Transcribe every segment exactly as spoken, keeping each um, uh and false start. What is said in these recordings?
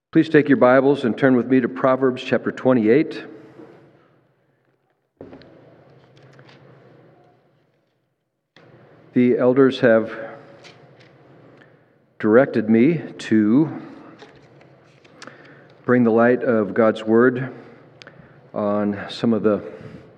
Please take your Bibles and turn with me to Proverbs chapter twenty-eight. The elders have directed me to bring the light of God's Word on some of the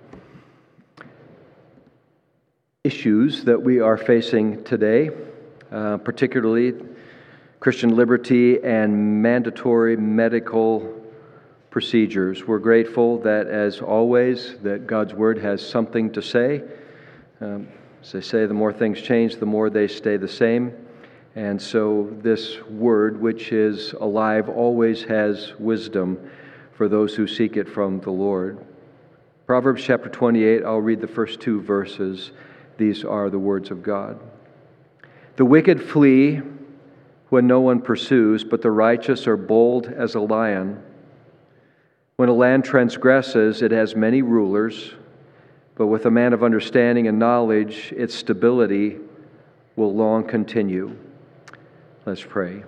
issues that we are facing today, uh, particularly Christian liberty and mandatory medical procedures. We're grateful that, as always, that God's Word has something to say. Um, as they say, the more things change, the more they stay the same. And so this Word, which is alive, always has wisdom for those who seek it from the Lord. Proverbs chapter twenty-eight, I'll read the first two verses. These are the words of God. The wicked flee when no one pursues, but the righteous are bold as a lion. When a land transgresses, it has many rulers, but with a man of understanding and knowledge, its stability will long continue. Let's pray.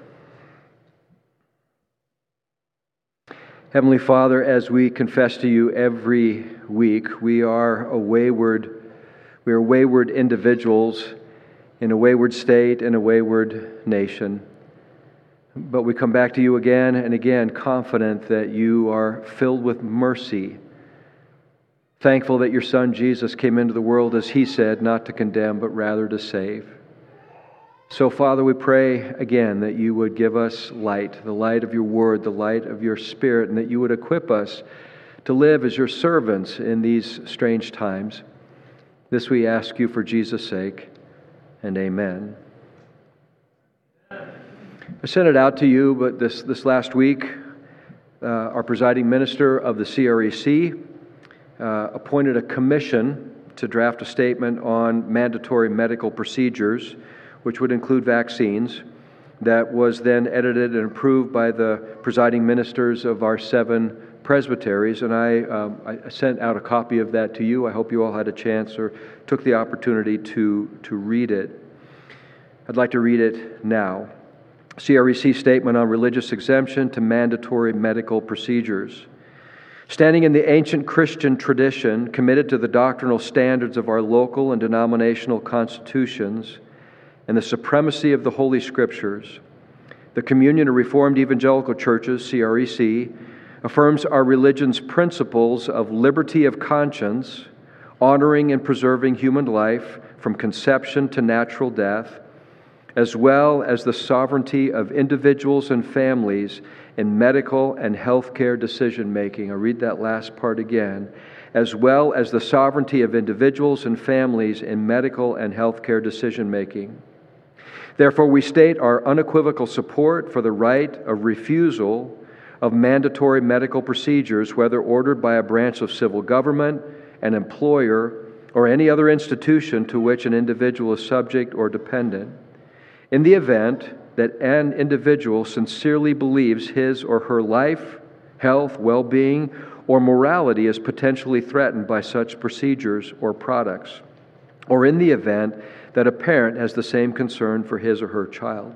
Heavenly Father, as we confess to you every week, we are a wayward, we are wayward individuals in a wayward state, in a wayward nation. But we come back to you again and again, confident that you are filled with mercy, thankful that your Son Jesus came into the world, as he said, not to condemn, but rather to save. So, Father, we pray again that you would give us light, the light of your Word, the light of your Spirit, and that you would equip us to live as your servants in these strange times. This we ask you for Jesus' sake, and amen. I sent it out to you, but this, this last week, uh, our presiding minister of the C R E C uh, appointed a commission to draft a statement on mandatory medical procedures, which would include vaccines, that was then edited and approved by the presiding ministers of our seven presbyteries, and I, um, I sent out a copy of that to you. I hope you all had a chance or took the opportunity to, to read it. I'd like to read it now. C R E C statement on religious exemption to mandatory medical procedures. Standing in the ancient Christian tradition, committed to the doctrinal standards of our local and denominational constitutions, and the supremacy of the Holy Scriptures, the Communion of Reformed Evangelical Churches, C R E C, affirms our religion's principles of liberty of conscience, honoring and preserving human life from conception to natural death, as well as the sovereignty of individuals and families in medical and healthcare decision-making. I'll read that last part again. As well as the sovereignty of individuals and families in medical and healthcare decision-making. Therefore, we state our unequivocal support for the right of refusal of mandatory medical procedures, whether ordered by a branch of civil government, an employer, or any other institution to which an individual is subject or dependent, in the event that an individual sincerely believes his or her life, health, well-being, or morality is potentially threatened by such procedures or products, or in the event that a parent has the same concern for his or her child.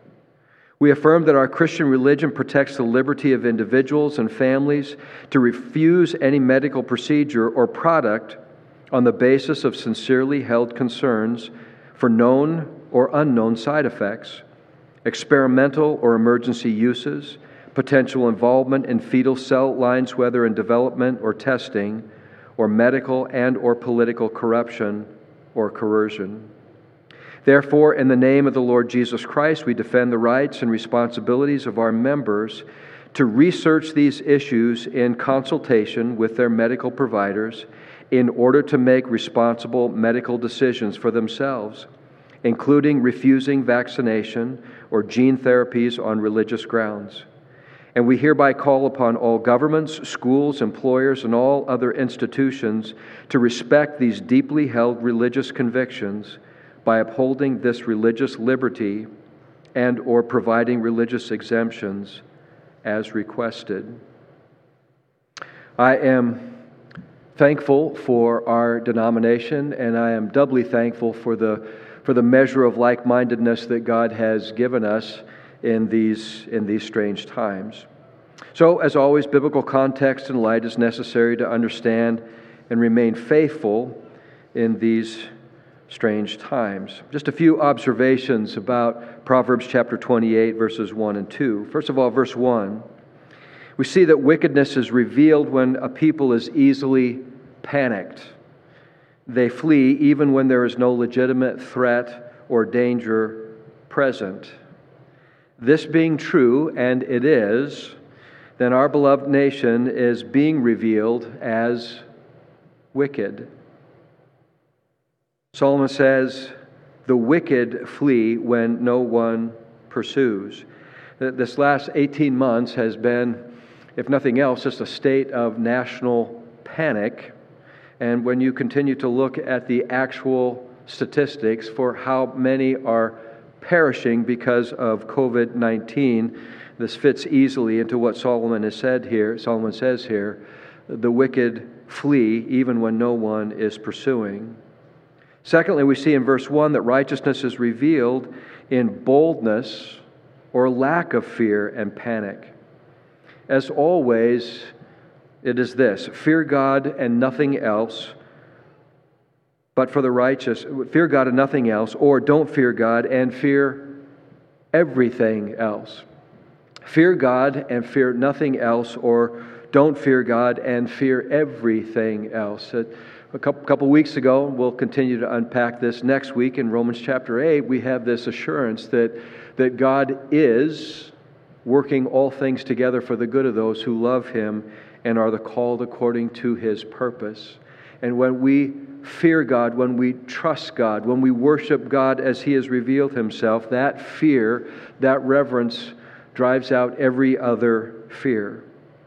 We affirm that our Christian religion protects the liberty of individuals and families to refuse any medical procedure or product on the basis of sincerely held concerns for known or unknown side effects, experimental or emergency uses, potential involvement in fetal cell lines, whether in development or testing, or medical and or political corruption or coercion. Therefore, in the name of the Lord Jesus Christ, we defend the rights and responsibilities of our members to research these issues in consultation with their medical providers in order to make responsible medical decisions for themselves, including refusing vaccination or gene therapies on religious grounds. And we hereby call upon all governments, schools, employers, and all other institutions to respect these deeply held religious convictions by upholding this religious liberty and or providing religious exemptions as requested. I am thankful for our denomination, and I am doubly thankful for the for the measure of like-mindedness that God has given us in these in these strange times. So, as always, biblical context and light is necessary to understand and remain faithful in these strange times. Just a few observations about Proverbs chapter twenty-eight, verses one and two. First of all, verse one, we see that wickedness is revealed when a people is easily panicked. They flee even when there is no legitimate threat or danger present. This being true, and it is, then our beloved nation is being revealed as wicked. Solomon says, the wicked flee when no one pursues. This last eighteen months has been, if nothing else, just a state of national panic. And when you continue to look at the actual statistics for how many are perishing because of covid nineteen, this fits easily into what Solomon has said here. Solomon says here, the wicked flee even when no one is pursuing. Secondly, we see in verse one that righteousness is revealed in boldness or lack of fear and panic. As always, it is this: fear God and nothing else, but for the righteous, fear God and nothing else, or don't fear God and fear everything else. Fear God and fear nothing else, or don't fear God and fear everything else. A couple, couple weeks ago, we'll continue to unpack this next week in Romans chapter eight, we have this assurance that, that God is working all things together for the good of those who love Him and are the called according to His purpose. And when we fear God, when we trust God, when we worship God as He has revealed Himself, that fear, that reverence drives out every other fear.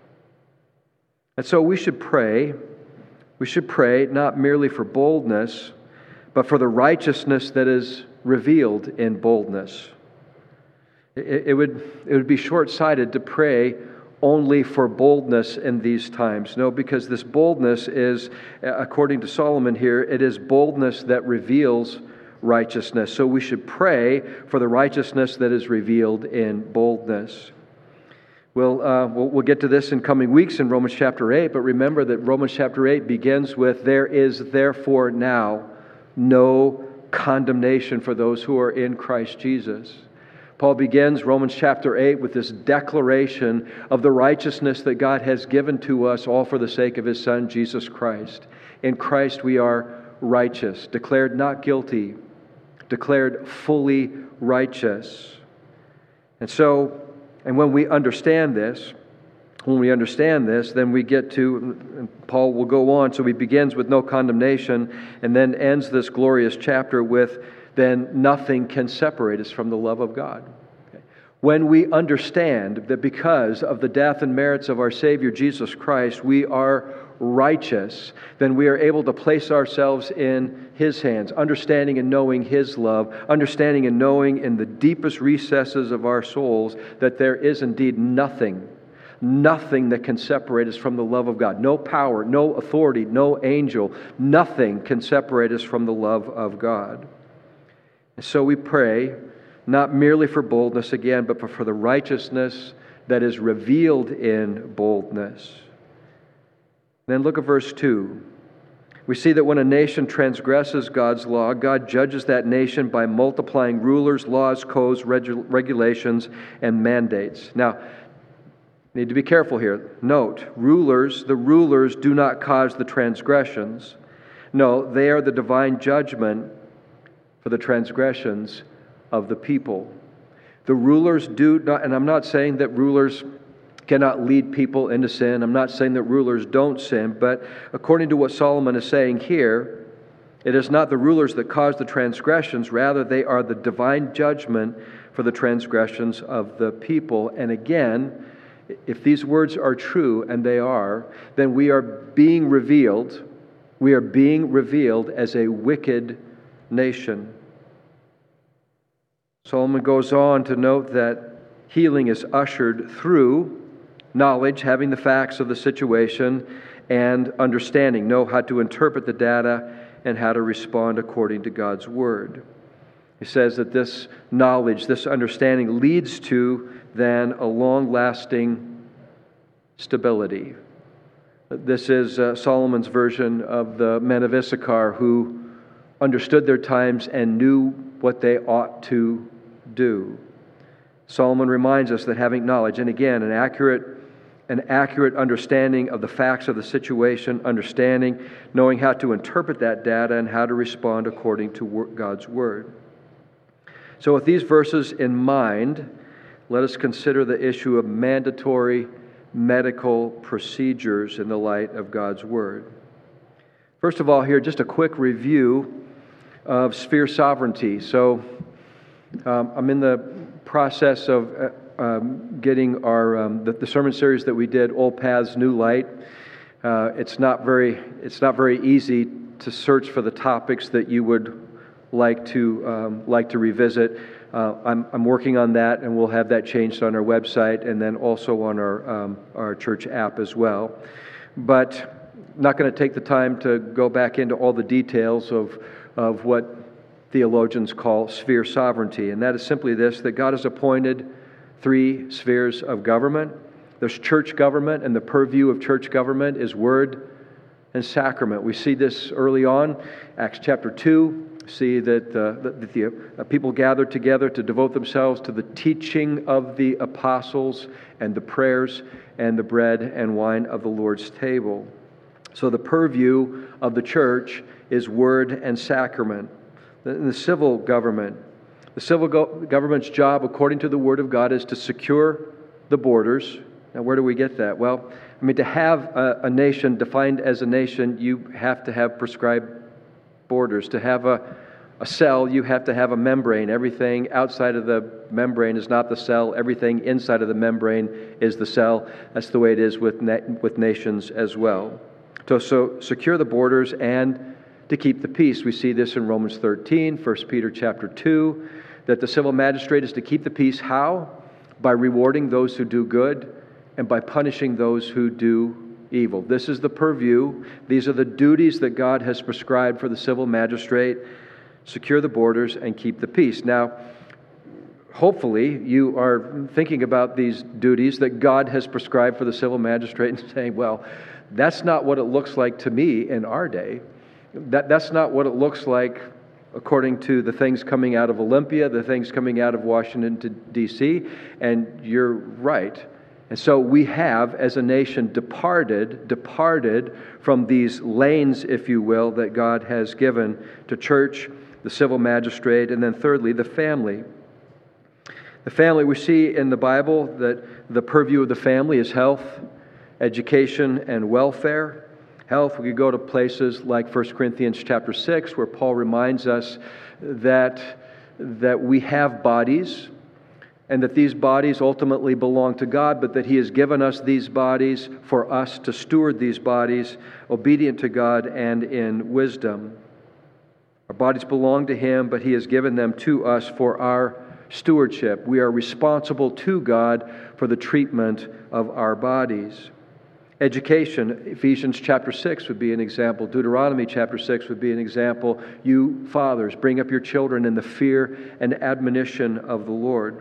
And so we should pray. We should pray not merely for boldness, but for the righteousness that is revealed in boldness. It, it would, it would be short-sighted to pray only for boldness in these times. No, because this boldness is, according to Solomon here, it is boldness that reveals righteousness. So we should pray for the righteousness that is revealed in boldness. We'll, uh, we'll, we'll get to this in coming weeks in Romans chapter eight, but remember that Romans chapter eight begins with, there is therefore now no condemnation for those who are in Christ Jesus. Paul begins Romans chapter eight with this declaration of the righteousness that God has given to us all for the sake of His Son, Jesus Christ. In Christ we are righteous, declared not guilty, declared fully righteous. And so, and when we understand this, when we understand this, then we get to, and Paul will go on, so he begins with no condemnation and then ends this glorious chapter with, then nothing can separate us from the love of God. Okay. When we understand that because of the death and merits of our Savior Jesus Christ, we are righteous, then we are able to place ourselves in His hands, understanding and knowing His love, understanding and knowing in the deepest recesses of our souls that there is indeed nothing, nothing that can separate us from the love of God. No power, no authority, no angel, nothing can separate us from the love of God. And so we pray, not merely for boldness again, but for the righteousness that is revealed in boldness. Then look at verse two. We see that when a nation transgresses God's law, God judges that nation by multiplying rulers, laws, codes, regu- regulations, and mandates. Now, need to be careful here. Note, rulers, the rulers do not cause the transgressions. No, they are the divine judgment for the transgressions of the people. The rulers do not, and I'm not saying that rulers cannot lead people into sin. I'm not saying that rulers don't sin, but according to what Solomon is saying here, it is not the rulers that cause the transgressions, rather they are the divine judgment for the transgressions of the people. And again, if these words are true, and they are, then we are being revealed, we are being revealed as a wicked nation. Solomon goes on to note that healing is ushered through knowledge, having the facts of the situation, and understanding, know how to interpret the data and how to respond according to God's Word. He says that this knowledge, this understanding leads to then a long-lasting stability. This is uh, Solomon's version of the men of Issachar who understood their times and knew what they ought to do. Solomon reminds us that having knowledge, and again, an accurate an accurate understanding of the facts of the situation, understanding, knowing how to interpret that data and how to respond according to God's Word. So with these verses in mind, let us consider the issue of mandatory medical procedures in the light of God's Word. First of all, here, just a quick review of sphere sovereignty. So um, I'm in the process of uh, um, getting our um, the, the sermon series that we did, Old Paths, New Light. Uh, it's not very it's not very easy to search for the topics that you would like to um, like to revisit. Uh, I'm I'm working on that, and we'll have that changed on our website and then also on our um, our church app as well. But not going to take the time to go back into all the details of of what theologians call sphere sovereignty, and that is simply this: that God has appointed three spheres of government. There's church government, and the purview of church government is word and sacrament. We see this early on, Acts chapter two. See that uh, the, the uh, people gathered together to devote themselves to the teaching of the apostles and the prayers and the bread and wine of the Lord's table. So the purview of the church is word and sacrament. In the civil government, the civil go- government's job, according to the Word of God, is to secure the borders. Now, where do we get that? Well, I mean, to have a, a nation defined as a nation, you have to have prescribed borders. To have a, a cell, you have to have a membrane. Everything outside of the membrane is not the cell. Everything inside of the membrane is the cell. That's the way it is with na- with nations as well. So, so secure the borders and to keep the peace. We see this in Romans thirteen, First Peter chapter two, that the civil magistrate is to keep the peace. How? By rewarding those who do good and by punishing those who do evil. This is the purview. These are the duties that God has prescribed for the civil magistrate: secure the borders and keep the peace. Now, hopefully you are thinking about these duties that God has prescribed for the civil magistrate and saying, well, that's not what it looks like to me in our day. That, that's not what it looks like according to the things coming out of Olympia, the things coming out of Washington, D C, and you're right. And so we have, as a nation, departed, departed from these lanes, if you will, that God has given to church, the civil magistrate, and then thirdly, the family. The family, we see in the Bible that the purview of the family is health, education, and welfare. Health, we could go to places like First Corinthians chapter six, where Paul reminds us that, that we have bodies, and that these bodies ultimately belong to God, but that He has given us these bodies for us to steward these bodies, obedient to God and in wisdom. Our bodies belong to Him, but He has given them to us for our stewardship. We are responsible to God for the treatment of our bodies. Education, Ephesians chapter six would be an example. Deuteronomy chapter six would be an example. You fathers, bring up your children in the fear and admonition of the Lord.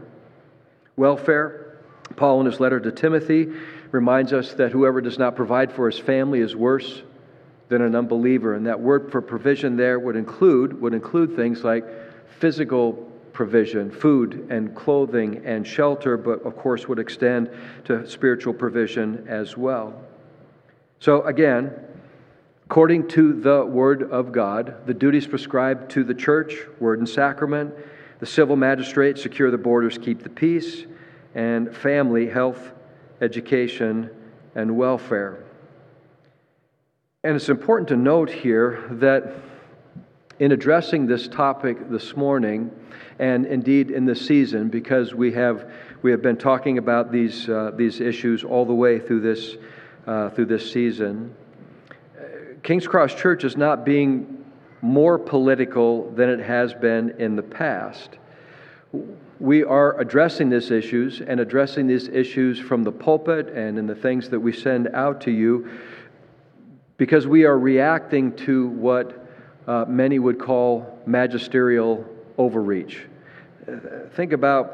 Welfare, Paul in his letter to Timothy reminds us that whoever does not provide for his family is worse than an unbeliever. And that word for provision there would include, would include things like physical provision, food and clothing and shelter, but of course would extend to spiritual provision as well. So again, according to the Word of God, the duties prescribed to the church, word and sacrament, the civil magistrate, secure the borders, keep the peace, and family, health, education, and welfare. And it's important to note here that in addressing this topic this morning, and indeed in this season, because we have we have been talking about these uh, these issues all the way through this uh, through this season, King's Cross Church is not being more political than it has been in the past. We are addressing these issues and addressing these issues from the pulpit and in the things that we send out to you because we are reacting to what uh, many would call magisterial overreach. Think about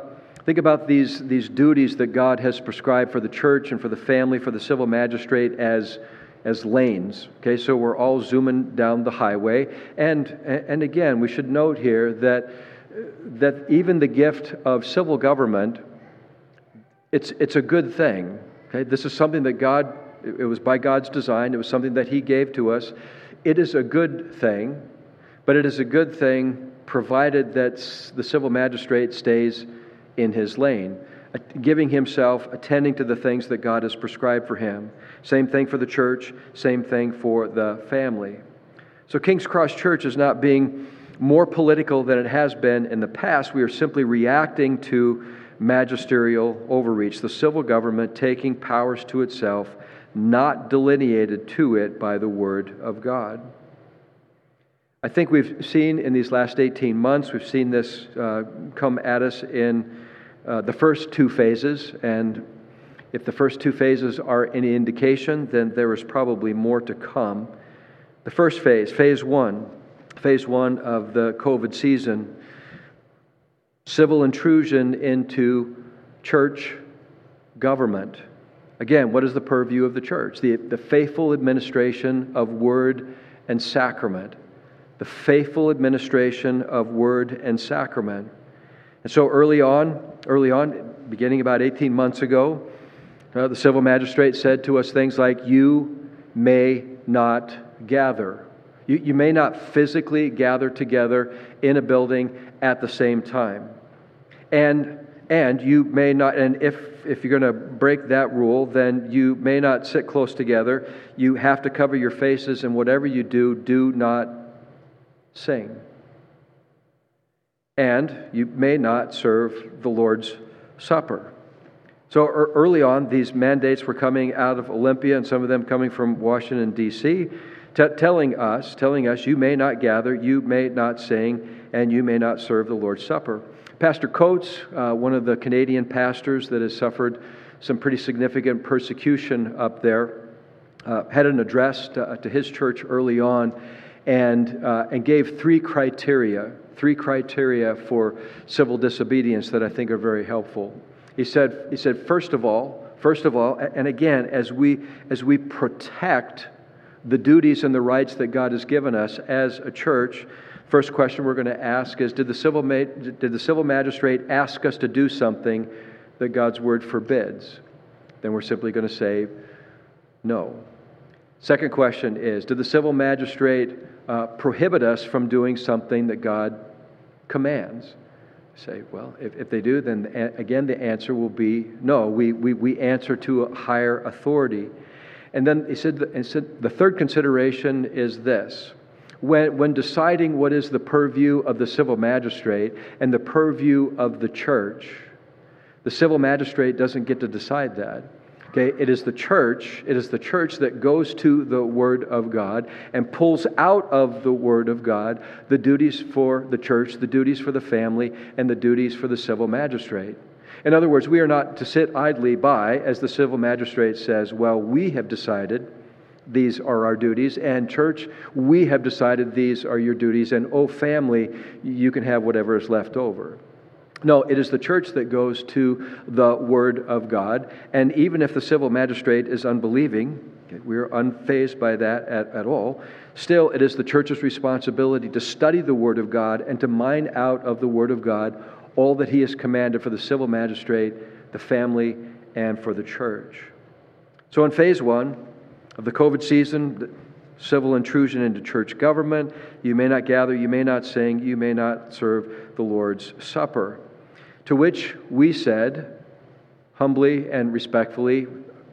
Think about these, these duties that God has prescribed for the church and for the family, for the civil magistrate as, as lanes. Okay, so we're all zooming down the highway. And, and again, we should note here that, that even the gift of civil government, it's, it's a good thing. Okay, this is something that God, it was by God's design, it was something that He gave to us. It is a good thing, but it is a good thing provided that the civil magistrate stays in his lane, giving himself, attending to the things that God has prescribed for him. Same thing for the church, same thing for the family. So King's Cross Church is not being more political than it has been in the past. We are simply reacting to magisterial overreach, the civil government taking powers to itself, not delineated to it by the Word of God. I think we've seen in these last eighteen months, we've seen this uh, come at us in uh, the first two phases, and if the first two phases are any indication, then there is probably more to come. The first phase, phase one, phase one of the COVID season, civil intrusion into church government. Again, what is the purview of the church? The, the faithful administration of word and sacrament. The faithful administration of word and sacrament. And so early on, early on, beginning about eighteen months ago, uh, the civil magistrate said to us things like, you may not gather. You, you may not physically gather together in a building at the same time. And and you may not, and if, if you're going to break that rule, then you may not sit close together. You have to cover your faces, and whatever you do, do not sing. And you may not serve the Lord's Supper. So early on, these mandates were coming out of Olympia, and some of them coming from Washington, D C, t- telling us, telling us, you may not gather, you may not sing, and you may not serve the Lord's Supper. Pastor Coates, uh, one of the Canadian pastors that has suffered some pretty significant persecution up there, uh, had an address to, to his church early on, and uh, and gave three criteria, three criteria for civil disobedience that I think are very helpful. He said, he said, first of all, first of all, and again, as we as we protect the duties and the rights that God has given us as a church, first question we're going to ask is, did the civil ma- did the civil magistrate ask us to do something that God's word forbids? Then we're simply going to say no. Second question is, did the civil magistrate uh, prohibit us from doing something that God commands? Say, well, if, if they do, then a- again the answer will be no. We, we, we answer to a higher authority. And then he said, he said the third consideration is this. When, when deciding what is the purview of the civil magistrate and the purview of the church, the civil magistrate doesn't get to decide that. Okay, it is the church, it is the church that goes to the Word of God and pulls out of the Word of God the duties for the church, the duties for the family, and the duties for the civil magistrate. In other words, we are not to sit idly by as the civil magistrate says, well, we have decided these are our duties, and church, we have decided these are your duties, and oh, family, you can have whatever is left over. No, it is the church that goes to the Word of God, and even if the civil magistrate is unbelieving, we are unfazed by that at, at all, still it is the church's responsibility to study the Word of God and to mine out of the Word of God all that He has commanded for the civil magistrate, the family, and for the church. So in phase one of the COVID season, civil intrusion into church government, you may not gather, you may not sing, you may not serve the Lord's Supper. To which we said, humbly and respectfully,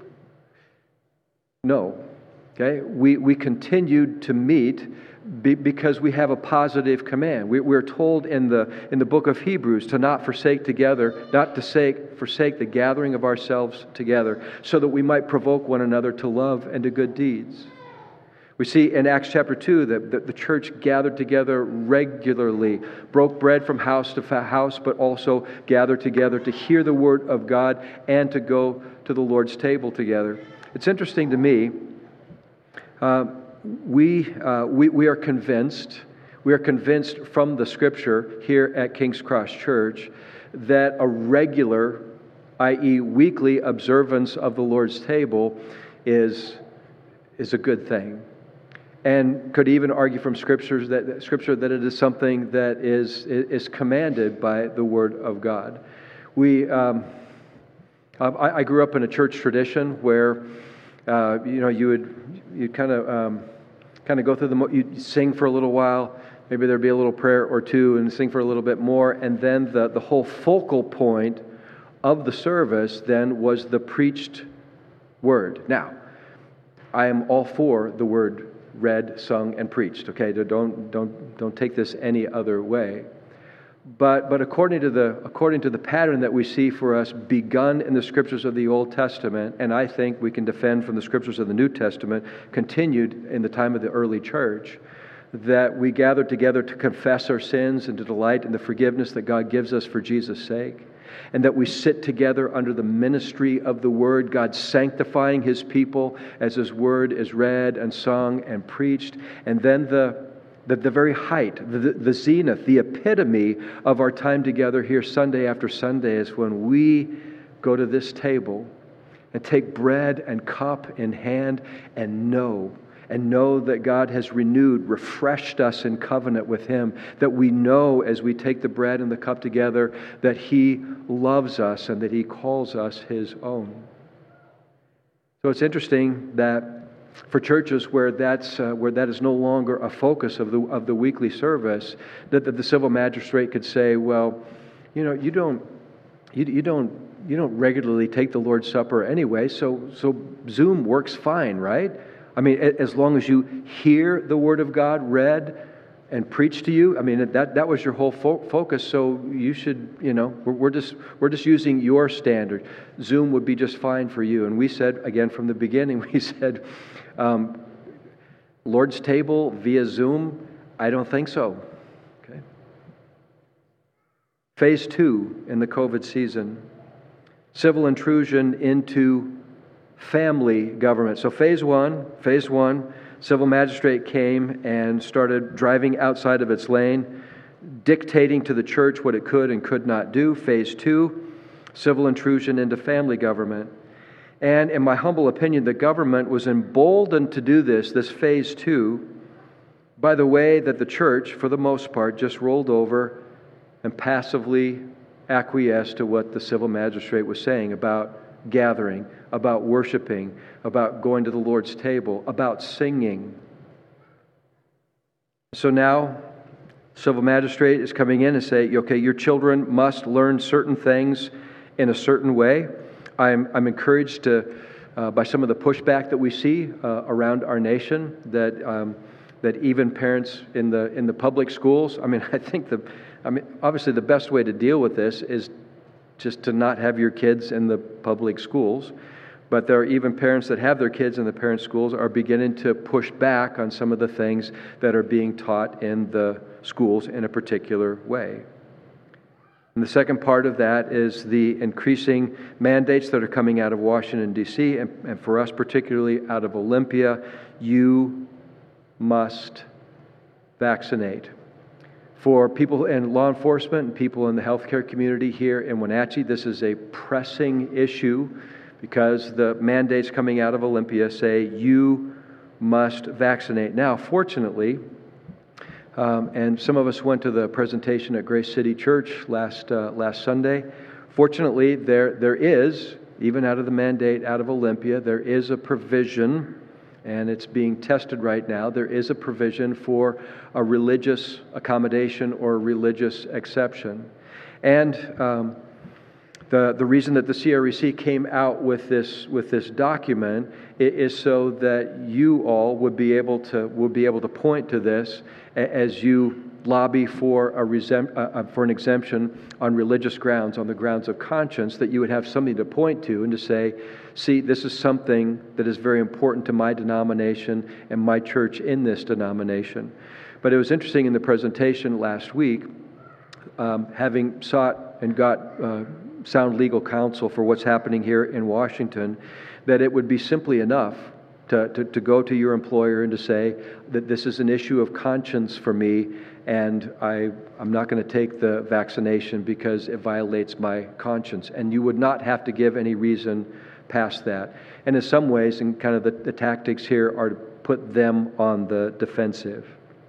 no. Okay? We, we continued to meet be, because we have a positive command. We, we're told in the, in the book of Hebrews to not forsake together, not to forsake, forsake the gathering of ourselves together, so that we might provoke one another to love and to good deeds. We see in Acts chapter two that, that the church gathered together regularly, broke bread from house to house, but also gathered together to hear the word of God and to go to the Lord's table together. It's interesting to me, uh, we, uh, we, we are convinced, we are convinced from the Scripture here at King's Cross Church that a regular, that is weekly observance of the Lord's table is, is a good thing. And could even argue from scriptures that Scripture that it is something that is, is commanded by the Word of God. We, um, I, I grew up in a church tradition where, uh, you know, you would you kind of um, kind of go through the, you'd sing for a little while. Maybe there'd be a little prayer or two and sing for a little bit more. And then the, the whole focal point of the service then was the preached word. Now, I am all for the word read, sung, and preached. Okay, don't don't don't take this any other way. But but according to the according to the pattern that we see for us begun in the Scriptures of the Old Testament, and I think we can defend from the Scriptures of the New Testament, continued in the time of the early church, that we gather together to confess our sins and to delight in the forgiveness that God gives us for Jesus' sake, and that we sit together under the ministry of the Word, God sanctifying His people as His Word is read and sung and preached, and then the the, the very height, the, the zenith, the epitome of our time together here Sunday after Sunday is when we go to this table and take bread and cup in hand and know and know that God has renewed, refreshed us in covenant with Him, that we know as we take the bread and the cup together that He loves us and that He calls us His own. So it's interesting that for churches where that's uh, where that is no longer a focus of the of the weekly service, that, that the civil magistrate could say, well, you know, you don't you, you don't you don't regularly take the Lord's Supper anyway, so so Zoom works fine, right? I mean, as long as you hear the Word of God read and preached to you, I mean, that, that was your whole fo- focus, so you should, you know, we're, we're just we're just using your standard. Zoom would be just fine for you. And we said, again, from the beginning, we said, um, Lord's table via Zoom, I don't think so. Okay. Phase two in the COVID season, civil intrusion into family government. So phase one, phase one, civil magistrate came and started driving outside of its lane, dictating to the church what it could and could not do. Phase two, civil intrusion into family government. And in my humble opinion, the government was emboldened to do this, this phase two, by the way that the church, for the most part, just rolled over and passively acquiesced to what the civil magistrate was saying about gathering, about worshiping, about going to the Lord's table, about singing. So now, civil magistrate is coming in and saying, okay, your children must learn certain things in a certain way. I'm, I'm encouraged to, uh, by some of the pushback that we see uh, around our nation, that um, that even parents in the in the public schools, I mean, I think the, I mean, obviously the best way to deal with this is just to not have your kids in the public schools. But there are even parents that have their kids in the parent schools are beginning to push back on some of the things that are being taught in the schools in a particular way. And the second part of that is the increasing mandates that are coming out of Washington, D C, and, and for us particularly out of Olympia. You must vaccinate. For people in law enforcement and people in the healthcare community here in Wenatchee, this is a pressing issue because the mandates coming out of Olympia say you must vaccinate. Now, fortunately, um, and some of us went to the presentation at Grace City Church last uh, last Sunday. Fortunately, there there is, even out of the mandate out of Olympia, there is a provision, and it's being tested right now. There is a provision for a religious accommodation or a religious exception. And um, the the reason that the C R E C came out with this with this document is so that you all would be able to would be able to point to this as you lobby for a resem- uh, for an exemption on religious grounds, on the grounds of conscience, that you would have something to point to and to say, see, this is something that is very important to my denomination and my church in this denomination. But it was interesting in the presentation last week, um, having sought and got uh, sound legal counsel for what's happening here in Washington, that it would be simply enough to, to, to go to your employer and to say that this is an issue of conscience for me, and I, I'm not going to take the vaccination because it violates my conscience. And you would not have to give any reason past that. And in some ways, and kind of the, the tactics here are to put them on the defensive.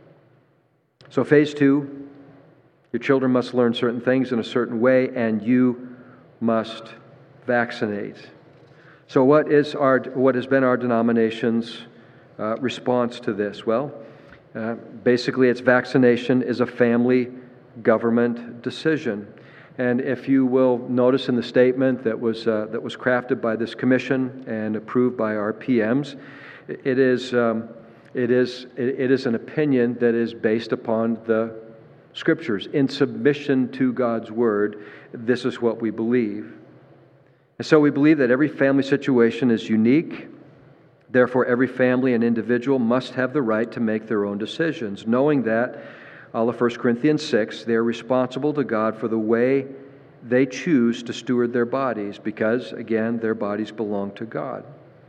So phase two, your children must learn certain things in a certain way, and you must vaccinate. So what is our what has been our denomination's uh, response to this? Well, uh, basically, it's vaccination is a family government decision. And if you will notice in the statement that was uh, that was crafted by this commission and approved by our P Ms, it is um, it is it is an opinion that is based upon the Scriptures. In submission to God's Word, this is what we believe. And so we believe that every family situation is unique. Therefore, every family and individual must have the right to make their own decisions, knowing that, all of First Corinthians six, they are responsible to God for the way they choose to steward their bodies, because, again, their bodies belong to God.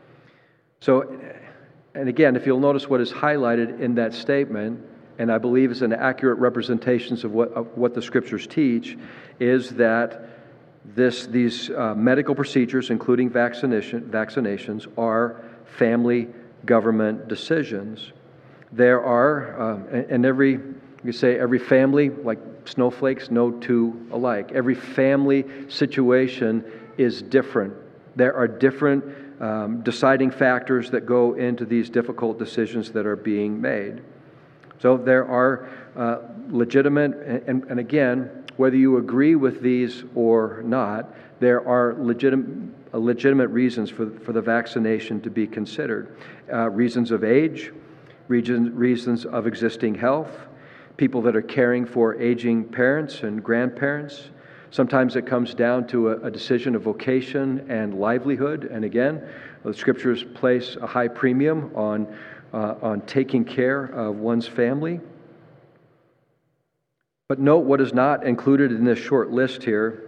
So, and again, if you'll notice what is highlighted in that statement, and I believe is an accurate representation of what, of what the Scriptures teach, is that This, these uh, medical procedures, including vaccination, vaccinations, are family government decisions. There are, uh, and every, you say every family, like snowflakes, no two alike. Every family situation is different. There are different um, deciding factors that go into these difficult decisions that are being made. So there are uh, legitimate, and, and again, whether you agree with these or not, there are legitimate, uh, legitimate reasons for, for the vaccination to be considered. Uh, reasons of age, reasons, reasons of existing health, people that are caring for aging parents and grandparents. Sometimes it comes down to a, a decision of vocation and livelihood. And again, the Scriptures place a high premium on, uh, on taking care of one's family. But note what is not included in this short list here.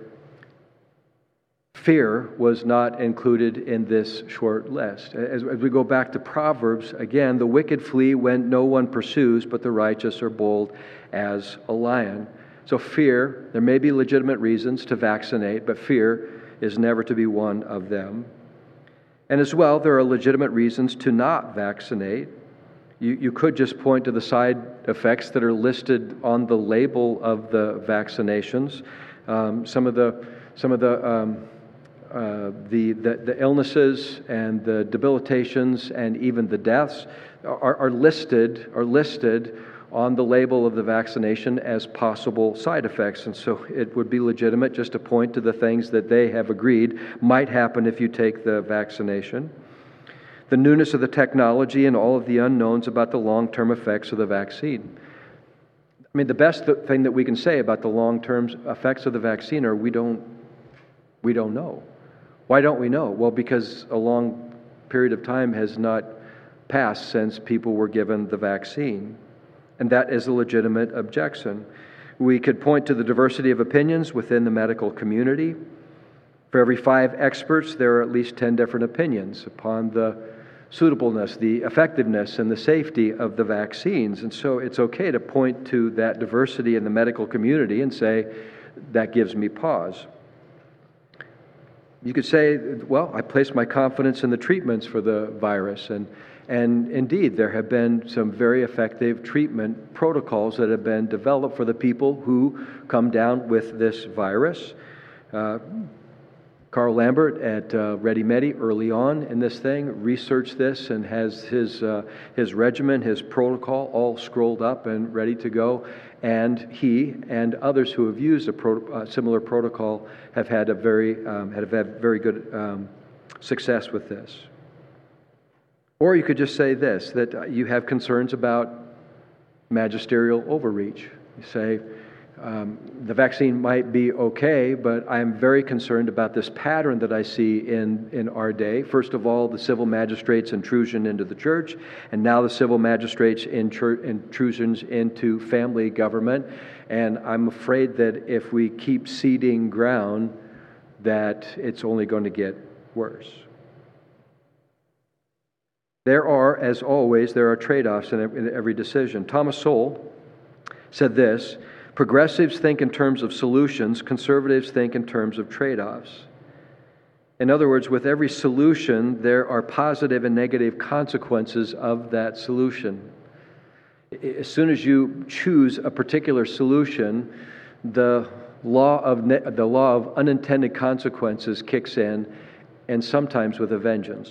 Fear was not included in this short list. As, as we go back to Proverbs, again, the wicked flee when no one pursues, but the righteous are bold as a lion. So fear, there may be legitimate reasons to vaccinate, but fear is never to be one of them. And as well, there are legitimate reasons to not vaccinate. You, you could just point to the side effects that are listed on the label of the vaccinations. Um, some of the some of the, um, uh, the the the illnesses and the debilitations and even the deaths are, are listed are listed on the label of the vaccination as possible side effects. And so it would be legitimate just to point to the things that they have agreed might happen if you take the vaccination. The newness of the technology and all of the unknowns about the long-term effects of the vaccine. I mean, the best thing that we can say about the long-term effects of the vaccine are we don't, we don't know. Why don't we know? Well, because a long period of time has not passed since people were given the vaccine. And that is a legitimate objection. We could point to the diversity of opinions within the medical community. For every five experts, there are at least ten different opinions upon the suitableness, the effectiveness, and the safety of the vaccines. And so it's okay to point to that diversity in the medical community and say, that gives me pause. You could say, well, I place my confidence in the treatments for the virus. And, and indeed, there have been some very effective treatment protocols that have been developed for the people who come down with this virus. Uh, Carl Lambert at uh, Ready Medi early on in this thing researched this and has his uh, his regimen, his protocol all scrolled up and ready to go. And he and others who have used a pro- uh, similar protocol have had a very um, have had very good um, success with this. Or you could just say this, that you have concerns about magisterial overreach. You say, Um, the vaccine might be okay, but I'm very concerned about this pattern that I see in, in our day. First of all, the civil magistrates' intrusion into the church, and now the civil magistrates' intrusions into family government. And I'm afraid that if we keep ceding ground, that it's only going to get worse. There are, as always, there are trade-offs in every decision. Thomas Sowell said this: progressives think in terms of solutions, conservatives think in terms of trade-offs. In other words, with every solution, there are positive and negative consequences of that solution. As soon as you choose a particular solution, the law of ne- the law of unintended consequences kicks in, and sometimes with a vengeance.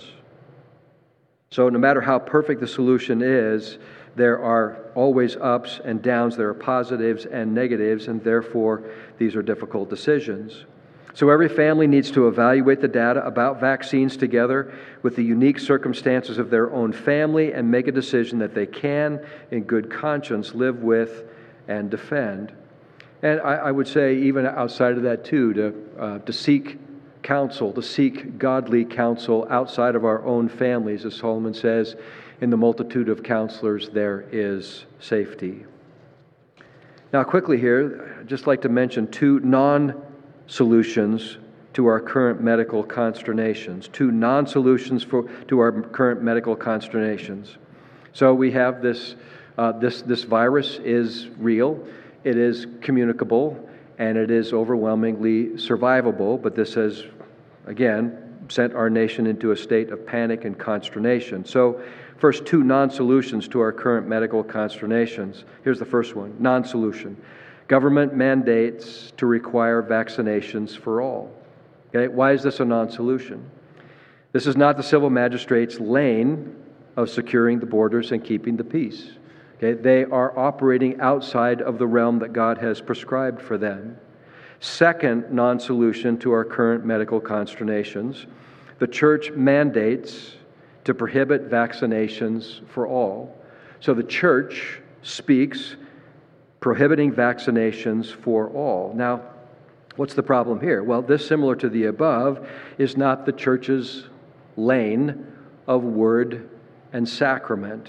So no matter how perfect the solution is, there are always ups and downs, there are positives and negatives, and therefore these are difficult decisions. So every family needs to evaluate the data about vaccines together with the unique circumstances of their own family and make a decision that they can, in good conscience, live with and defend. And I, I would say even outside of that too, to, uh, to seek counsel, to seek godly counsel outside of our own families. As Solomon says, in the multitude of counselors there is safety. Now quickly here, I'd just like to mention two non-solutions to our current medical consternations. Two non-solutions for, to our current medical consternations. So we have this, uh, this, this virus is real, it is communicable, and it is overwhelmingly survivable, but this has, again, sent our nation into a state of panic and consternation. So, first, two non-solutions to our current medical consternations. Here's the first one, non-solution. Government mandates to require vaccinations for all. Okay, why is this a non-solution? This is not the civil magistrate's lane of securing the borders and keeping the peace. Okay, they are operating outside of the realm that God has prescribed for them. Second non-solution to our current medical consternations, the church mandates to prohibit vaccinations for all. So the church speaks prohibiting vaccinations for all. Now, what's the problem here? Well, this, similar to the above, is not the church's lane of word and sacrament.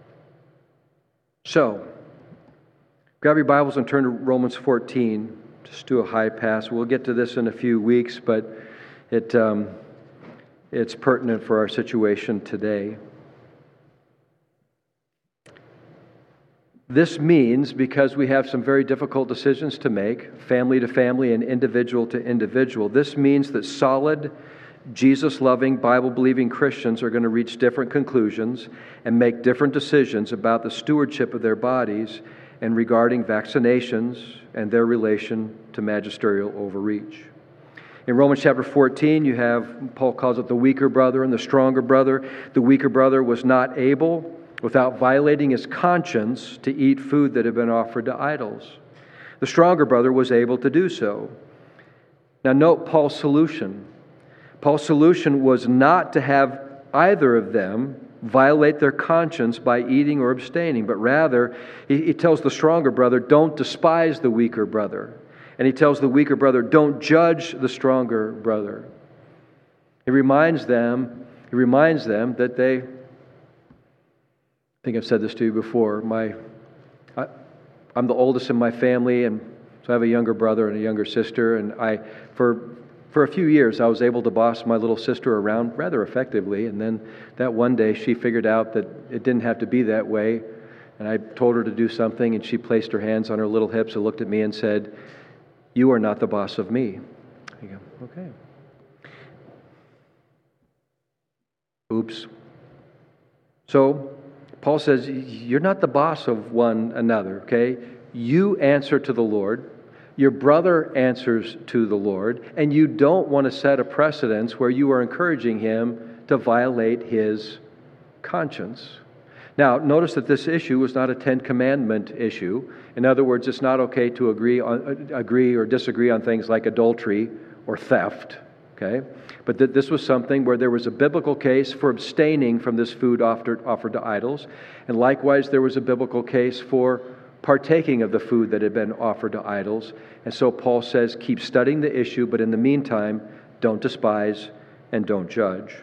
So, grab your Bibles and turn to Romans fourteen. Just do a high pass. We'll get to this in a few weeks, but it um, it's pertinent for our situation today. This means, because we have some very difficult decisions to make, family to family and individual to individual, this means that solid, Jesus-loving, Bible-believing Christians are going to reach different conclusions and make different decisions about the stewardship of their bodies and regarding vaccinations and their relation to magisterial overreach. In Romans chapter fourteen, you have, Paul calls it the weaker brother and the stronger brother. The weaker brother was not able, without violating his conscience, to eat food that had been offered to idols. The stronger brother was able to do so. Now note Paul's solution. Paul's solution was not to have either of them violate their conscience by eating or abstaining, but rather he, he tells the stronger brother, don't despise the weaker brother. And he tells the weaker brother, don't judge the stronger brother. He reminds them, he reminds them that they, I think I've said this to you before, my, I, I'm the oldest in my family, and so I have a younger brother and a younger sister, and I, for For a few years, I was able to boss my little sister around rather effectively, and then that one day she figured out that it didn't have to be that way, and I told her to do something, and she placed her hands on her little hips and looked at me and said, "You are not the boss of me." I go, okay. Oops. So, Paul says, you're not the boss of one another, okay? You answer to the Lord. Your brother answers to the Lord, and you don't want to set a precedence where you are encouraging him to violate his conscience. Now, notice that this issue was not a Ten Commandment issue. In other words, it's not okay to agree on, agree or disagree on things like adultery or theft, okay? But that this was something where there was a biblical case for abstaining from this food offered, offered to idols, and likewise there was a biblical case for partaking of the food that had been offered to idols. And so Paul says, keep studying the issue, but in the meantime, don't despise and don't judge.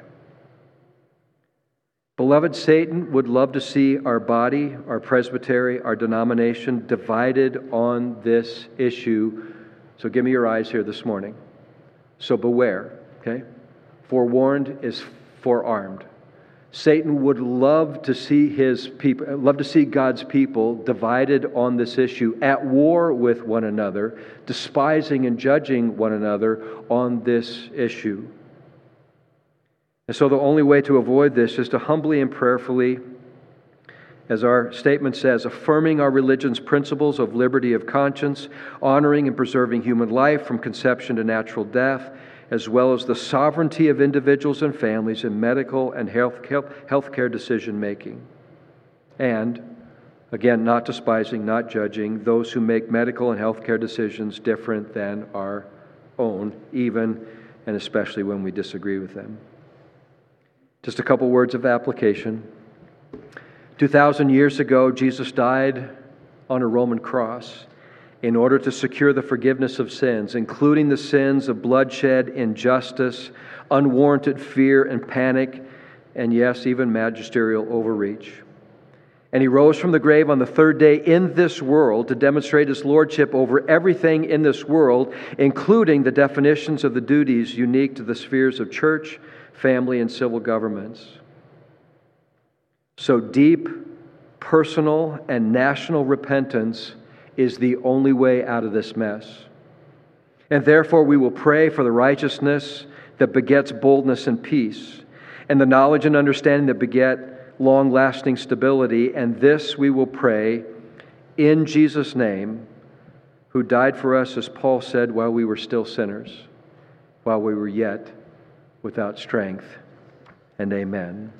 Beloved, Satan would love to see our body, our presbytery, our denomination divided on this issue. So give me your eyes here this morning. So beware, okay? Forewarned is forearmed. Satan would love to see his people, love to see God's people divided on this issue, at war with one another, despising and judging one another on this issue. And so the only way to avoid this is to humbly and prayerfully, as our statement says, affirming our religion's principles of liberty of conscience, honoring and preserving human life from conception to natural death, as well as the sovereignty of individuals and families in medical and health healthcare decision-making. And, again, not despising, not judging those who make medical and healthcare decisions different than our own, even and especially when we disagree with them. Just a couple words of application. Two thousand years ago, Jesus died on a Roman cross in order to secure the forgiveness of sins, including the sins of bloodshed, injustice, unwarranted fear and panic, and yes, even magisterial overreach. And he rose from the grave on the third day in this world to demonstrate his lordship over everything in this world, including the definitions of the duties unique to the spheres of church, family, and civil governments. So deep, personal, and national repentance is the only way out of this mess. And therefore we will pray for the righteousness that begets boldness and peace, and the knowledge and understanding that beget long-lasting stability. And this we will pray in Jesus' name, who died for us, as Paul said, while we were still sinners, while we were yet without strength. And amen.